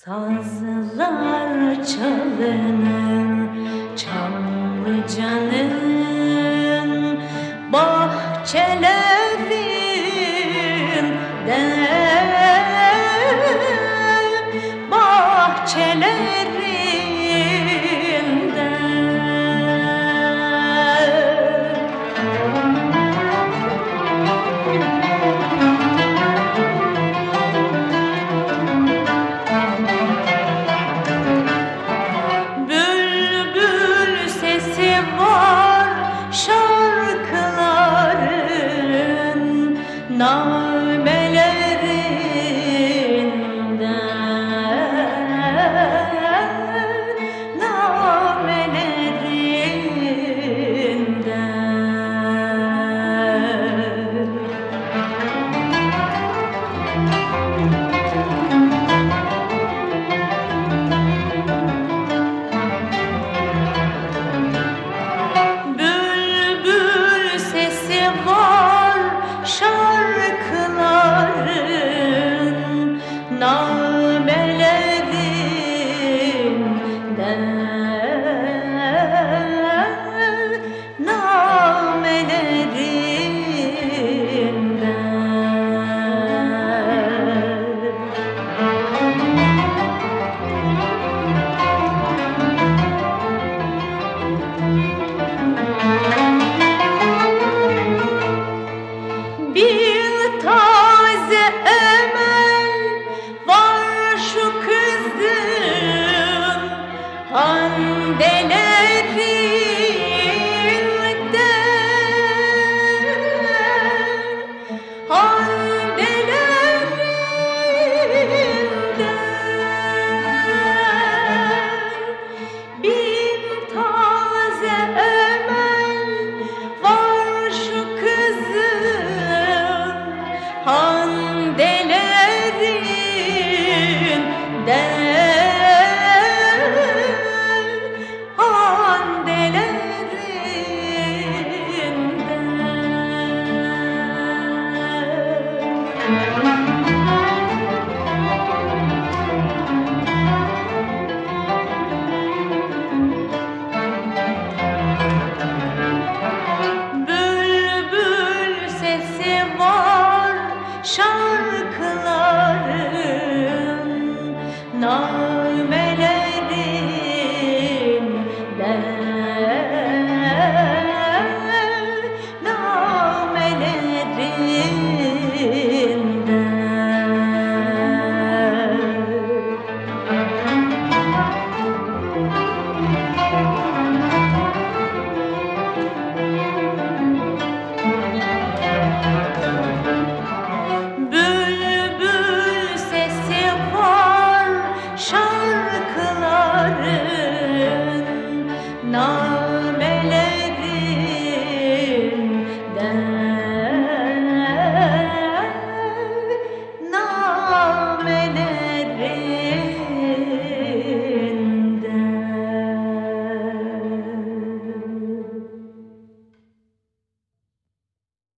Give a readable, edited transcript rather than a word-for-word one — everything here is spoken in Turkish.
Sazlar çalınır Çamlıca'nın bahçelerinde, bülbül sesi var şarkıların namelerinde, bülbül sesi var şarkıların namelerinde, bir taze emel var şu kızın handelerinde, handelerinde. Bir taze emel var şu kızın handelerinde, bülbül sesi var şarkıların namelerinde, bülbül sesi var şarkıların